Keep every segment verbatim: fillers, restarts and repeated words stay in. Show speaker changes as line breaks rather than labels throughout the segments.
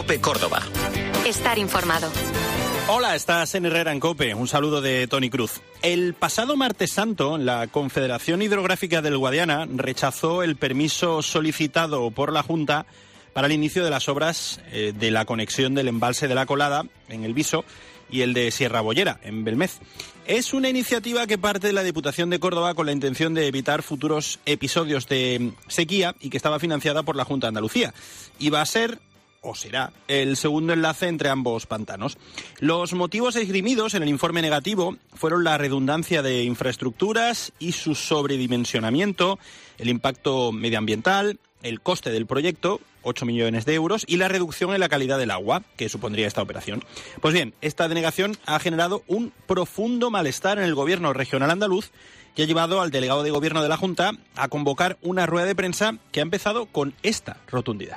COPE Córdoba.
Estar informado.
Hola, estás en Herrera en COPE. Un saludo de Toni Cruz. El pasado martes santo, la Confederación Hidrográfica del Guadiana rechazó el permiso solicitado por la Junta para el inicio de las obras eh, de la conexión del embalse de la Colada, en El Viso, y el de Sierra Bollera, en Belmez. Es una iniciativa que parte de la Diputación de Córdoba con la intención de evitar futuros episodios de sequía y que estaba financiada por la Junta de Andalucía. Y va a ser, o será, el segundo enlace entre ambos pantanos. Los motivos esgrimidos en el informe negativo fueron la redundancia de infraestructuras y su sobredimensionamiento, el impacto medioambiental, el coste del proyecto, ocho millones de euros, y la reducción en la calidad del agua que supondría esta operación. Pues bien, esta denegación ha generado un profundo malestar en el gobierno regional andaluz, que ha llevado al delegado de gobierno de la Junta a convocar una rueda de prensa que ha empezado con esta rotundidad.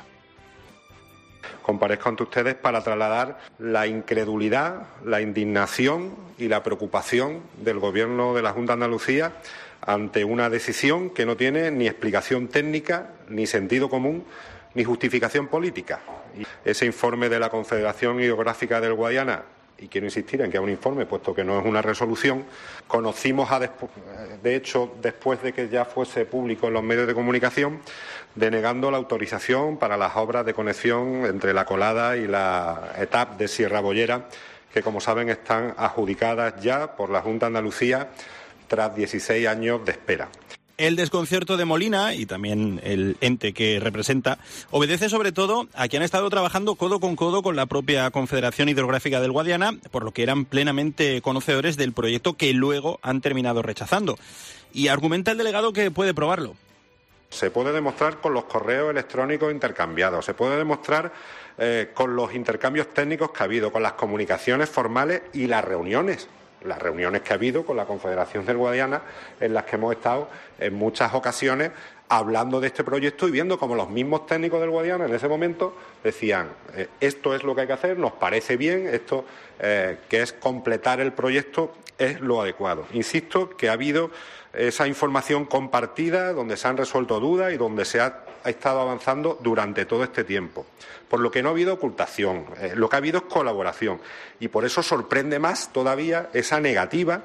Comparezco ante ustedes para trasladar la incredulidad, la indignación y la preocupación del Gobierno de la Junta de Andalucía ante una decisión que no tiene ni explicación técnica, ni sentido común, ni justificación política. Ese informe de la Confederación Hidrográfica del Guadiana, y quiero insistir en que es un informe, puesto que no es una resolución, conocimos, a despu- de hecho, después de que ya fuese público en los medios de comunicación, denegando la autorización para las obras de conexión entre la Colada y la etapa de Sierra Bollera, que, como saben, están adjudicadas ya por la Junta de Andalucía tras dieciséis años de espera.
El desconcierto de Molina, y también el ente que representa, obedece sobre todo a que han estado trabajando codo con codo con la propia Confederación Hidrográfica del Guadiana, por lo que eran plenamente conocedores del proyecto que luego han terminado rechazando. Y argumenta el delegado que puede probarlo.
Se puede demostrar con los correos electrónicos intercambiados, se puede demostrar eh, con los intercambios técnicos que ha habido, con las comunicaciones formales y las reuniones. Las reuniones que ha habido con la Confederación del Guadiana, en las que hemos estado en muchas ocasiones hablando de este proyecto y viendo cómo los mismos técnicos del Guadiana en ese momento decían eh, esto es lo que hay que hacer, nos parece bien, esto eh, que es completar el proyecto es lo adecuado. Insisto que ha habido esa información compartida donde se han resuelto dudas y donde se ha, ha estado avanzando durante todo este tiempo. Por lo que no ha habido ocultación, eh, lo que ha habido es colaboración y por eso sorprende más todavía esa negativa.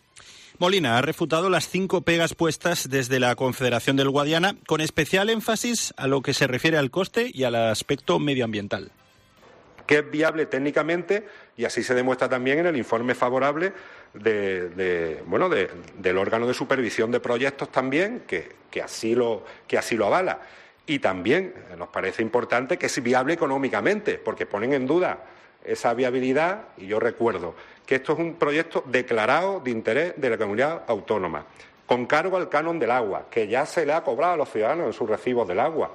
Molina ha refutado las cinco pegas puestas desde la Confederación del Guadiana, con especial énfasis a lo que se refiere al coste y al aspecto medioambiental.
Que es viable técnicamente y así se demuestra también en el informe favorable de, de, bueno, de, del órgano de supervisión de proyectos también, que, que, así lo, que así lo avala. Y también nos parece importante que es viable económicamente, porque ponen en duda esa viabilidad, y yo recuerdo que esto es un proyecto declarado de interés de la comunidad autónoma, con cargo al canon del agua, que ya se le ha cobrado a los ciudadanos en sus recibos del agua.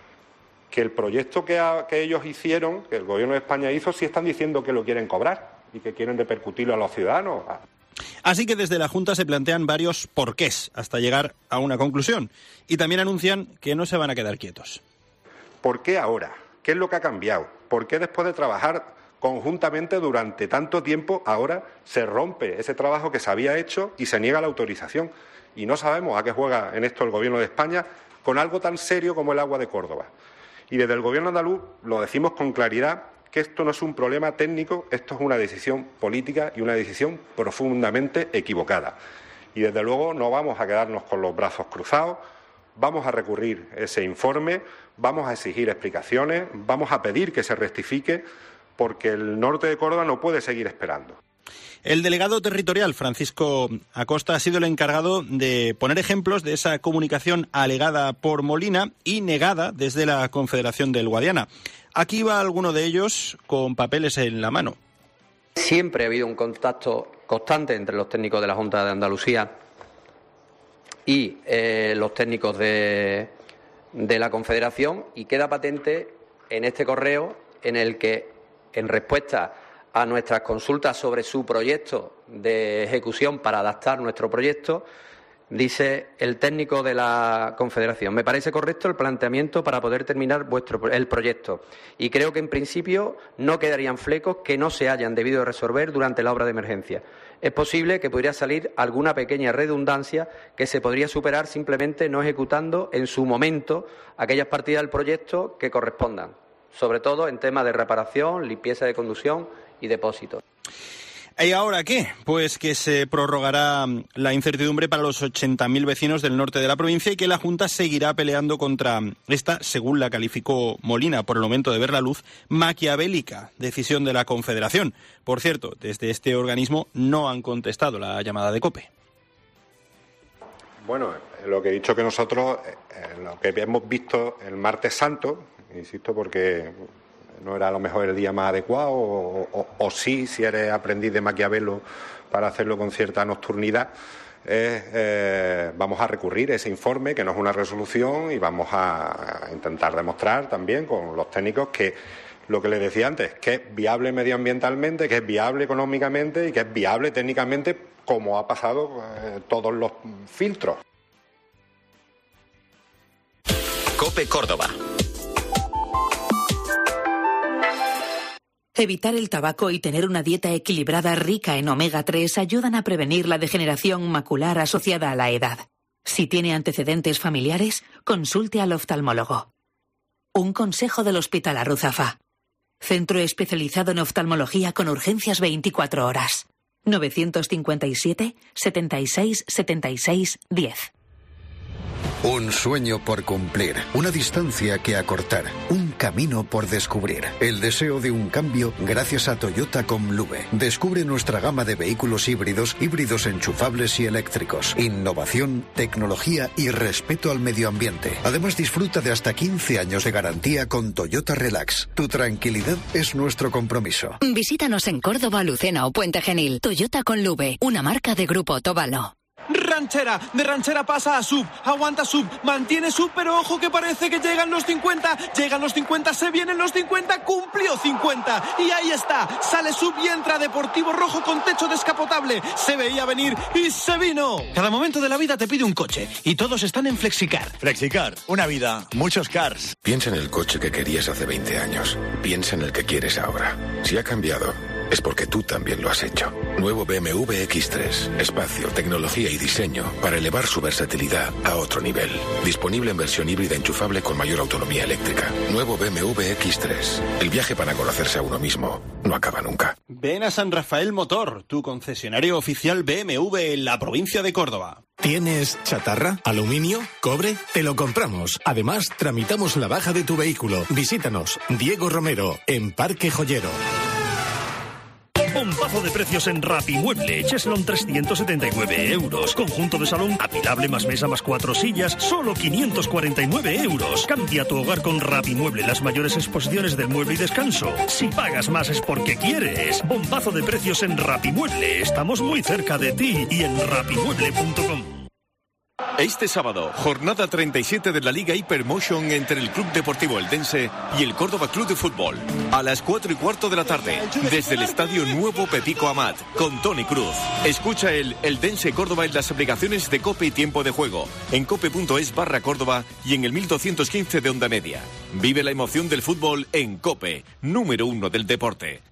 Que el proyecto que, ha, que ellos hicieron, que el Gobierno de España hizo, sí están diciendo que lo quieren cobrar y que quieren repercutirlo a los ciudadanos.
Así que desde la Junta se plantean varios porqués hasta llegar a una conclusión. Y también anuncian que no se van a quedar quietos.
¿Por qué ahora? ¿Qué es lo que ha cambiado? ¿Por qué después de trabajar conjuntamente durante tanto tiempo ahora se rompe ese trabajo que se había hecho y se niega la autorización? Y no sabemos a qué juega en esto el Gobierno de España con algo tan serio como el agua de Córdoba. Y desde el Gobierno andaluz lo decimos con claridad que esto no es un problema técnico, esto es una decisión política y una decisión profundamente equivocada. Y desde luego no vamos a quedarnos con los brazos cruzados, vamos a recurrir ese informe, vamos a exigir explicaciones, vamos a pedir que se rectifique, porque el norte de Córdoba no puede seguir esperando.
El delegado territorial, Francisco Acosta, ha sido el encargado de poner ejemplos de esa comunicación alegada por Molina y negada desde la Confederación del Guadiana. Aquí va alguno de ellos con papeles en la mano.
Siempre ha habido un contacto constante entre los técnicos de la Junta de Andalucía y eh, los técnicos de, de la Confederación, y queda patente en este correo en el que, en respuesta a nuestras consultas sobre su proyecto de ejecución para adaptar nuestro proyecto, dice el técnico de la Confederación: me parece correcto el planteamiento para poder terminar vuestro el proyecto y creo que en principio no quedarían flecos que no se hayan debido resolver durante la obra de emergencia. Es posible que podría salir alguna pequeña redundancia que se podría superar simplemente no ejecutando en su momento aquellas partidas del proyecto que correspondan. sobre todo en temas de reparación, limpieza de conducción y depósitos.
¿Y ahora qué? Pues que se prorrogará la incertidumbre para los ochenta mil vecinos del norte de la provincia y que la Junta seguirá peleando contra esta, según la calificó Molina por el momento de ver la luz, maquiavélica decisión de la Confederación. Por cierto, desde este organismo no han contestado la llamada de COPE.
Bueno, lo que he dicho que nosotros, eh, lo que hemos visto el martes santo, insisto porque no era a lo mejor el día más adecuado, o, o, o sí, si eres aprendiz de Maquiavelo para hacerlo con cierta nocturnidad, es, eh, vamos a recurrir a ese informe, que no es una resolución, y vamos a, a intentar demostrar también con los técnicos que lo que les decía antes, que es viable medioambientalmente, que es viable económicamente y que es viable técnicamente, como ha pasado eh, todos los filtros.
COPE Córdoba.
Evitar el tabaco y tener una dieta equilibrada rica en omega tres ayudan a prevenir la degeneración macular asociada a la edad. Si tiene antecedentes familiares, consulte al oftalmólogo. Un consejo del Hospital Arruzafa. Centro especializado en oftalmología con urgencias veinticuatro horas. novecientos cincuenta y siete, setenta y seis, setenta y seis, diez.
Un sueño por cumplir, una distancia que acortar, un camino por descubrir. El deseo de un cambio gracias a Toyota Comlube. Descubre nuestra gama de vehículos híbridos, híbridos enchufables y eléctricos. Innovación, tecnología y respeto al medio ambiente. Además, disfruta de hasta quince años de garantía con Toyota Relax. Tu tranquilidad es nuestro compromiso.
Visítanos en Córdoba, Lucena o Puente Genil. Toyota Comlube, una marca de Grupo Tovalo.
Ranchera, de ranchera pasa a sub, aguanta sub, mantiene sub, pero ojo que parece que llegan los cincuenta, llegan los cincuenta, se vienen los cincuenta, cumplió cincuenta, y ahí está, sale sub y entra Deportivo Rojo con techo descapotable, se veía venir y se vino.
Cada momento de la vida te pide un coche, y todos están en Flexicar.
Flexicar, una vida, muchos cars.
Piensa en el coche que querías hace veinte años, piensa en el que quieres ahora. Si ha cambiado, es porque tú también lo has hecho. Nuevo B M W X tres. Espacio, tecnología y diseño para elevar su versatilidad a otro nivel. Disponible en versión híbrida enchufable con mayor autonomía eléctrica. Nuevo B M W X tres. El viaje para conocerse a uno mismo no acaba nunca.
Ven a San Rafael Motor, tu concesionario oficial B M W en la provincia de Córdoba.
¿Tienes chatarra? ¿Aluminio? ¿Cobre? Te lo compramos. Además, tramitamos la baja de tu vehículo. Visítanos. Diego Romero, en Parque Joyero.
Bombazo de precios en Rapimueble. Cheslon trescientos setenta y nueve euros. Conjunto de salón apilable más mesa más cuatro sillas, solo quinientos cuarenta y nueve euros. Cambia tu hogar con Rapimueble, las mayores exposiciones del mueble y descanso. Si pagas más es porque quieres. Bombazo de precios en Rapimueble. Estamos muy cerca de ti y en rapimueble punto com.
Este sábado, jornada treinta y siete de la Liga Hypermotion entre el Club Deportivo Eldense y el Córdoba Club de Fútbol. A las cuatro y cuarto de la tarde, desde el Estadio Nuevo Pepico Amat, con Tony Cruz. Escucha el Eldense Córdoba en las aplicaciones de COPE y Tiempo de Juego, en cope.es barra Córdoba y en el mil doscientos quince de Onda Media. Vive la emoción del fútbol en COPE, número uno del deporte.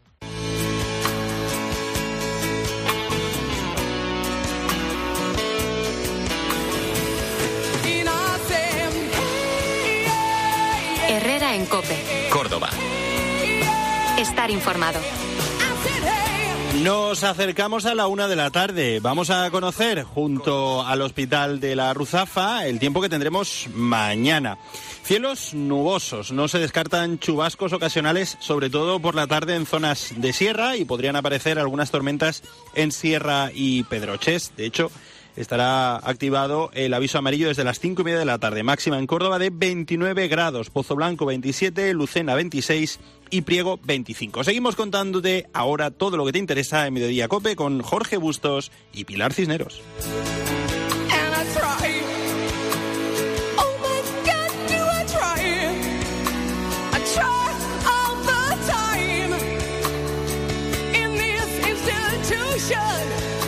Herrera en COPE.
Córdoba.
Estar informado.
Nos acercamos a la una de la tarde. Vamos a conocer, junto al Hospital de la Ruzafa, el tiempo que tendremos mañana. Cielos nubosos, no se descartan chubascos ocasionales, sobre todo por la tarde en zonas de sierra, y podrían aparecer algunas tormentas en Sierra y Pedroches. De hecho, estará activado el aviso amarillo desde las cinco y media de la tarde. Máxima en Córdoba de veintinueve grados, Pozo Blanco veintisiete, Lucena veintiséis y Priego veinticinco. Seguimos contándote ahora todo lo que te interesa en Mediodía COPE con Jorge Bustos y Pilar Cisneros.
Should